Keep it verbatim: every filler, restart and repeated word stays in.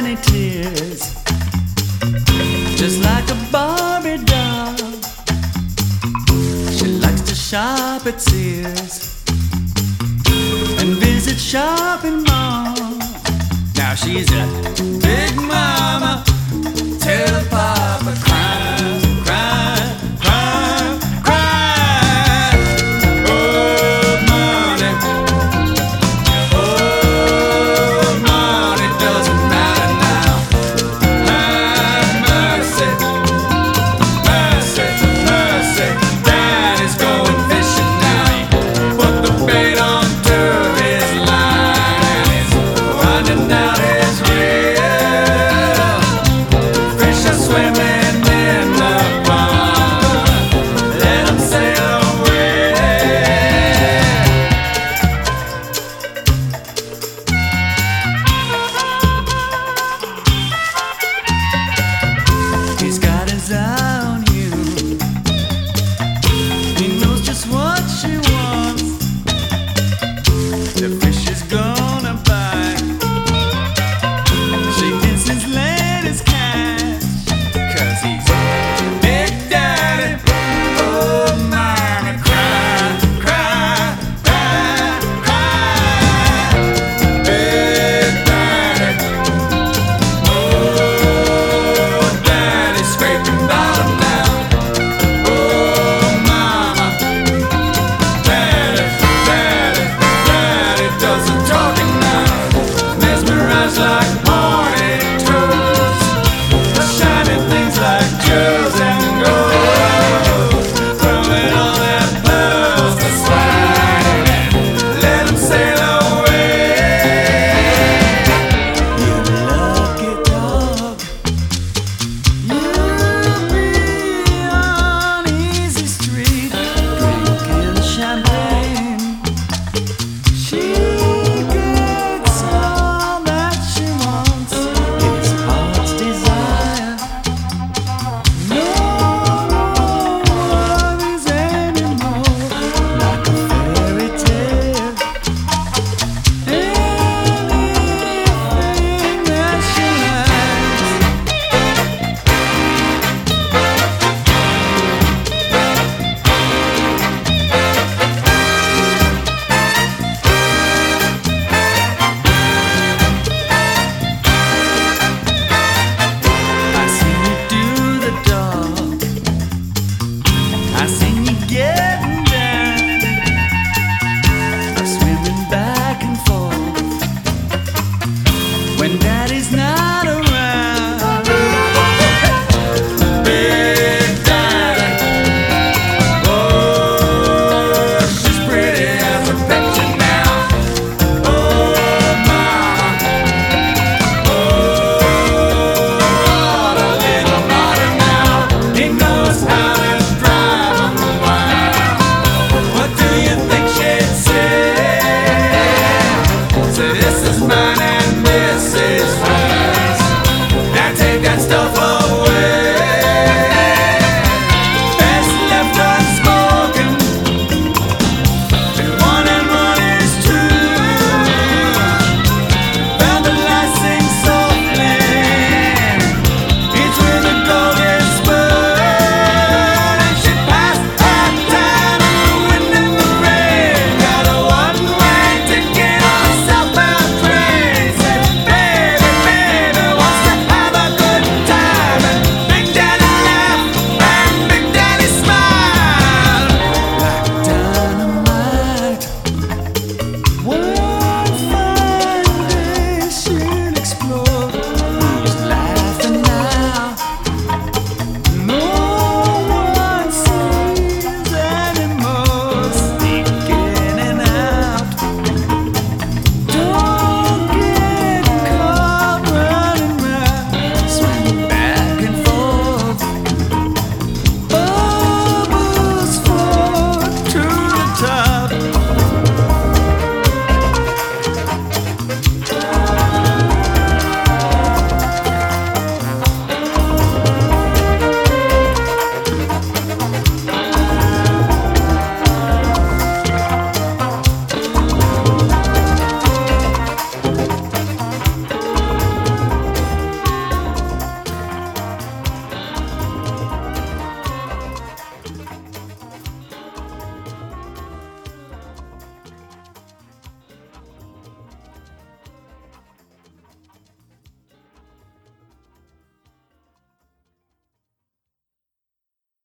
any tears, just like a Barbie doll. She likes to shop at Sears and visit shopping malls. Now she's a big mama, tell Papa cry, cry, cry, cry. Oh, money, oh, money doesn't matter now. Have mercy, mercy, mercy. Daddy's going fishing now. He put the bait onto his line and he's winding down his reel. Fish are swimming in the pond. Let 'em sail away. He's got his eye on you. He knows just what she wants. The fish is gonna bite. She gets his latest cash, 'cause he's Big Daddy. Oh, mommy, cry, cry, cry, cry. Big Daddy. Oh, Daddy's scraping bottom now. Oh, mama. Daddy, Daddy, Daddy does the talking now. Mesmerized like morning toads, shining things like jewels and gold, throwing all their pearls to slide and let 'em sail away. You lucky dog, you'll be on easy street drinking champagne. She gets all that she wants, his heart's desire. No more worries anymore, like a fairy tale. Anything that she likes. I seen you do the dog, I seen you getting down, I'm swimming back and forth when Daddy's not around. Big Daddy, oh, she's pretty as a picture now. Oh, mama, oh, what a little martyr now. He knows how to drive 'em wild. What do you think she'd say? Say, this is my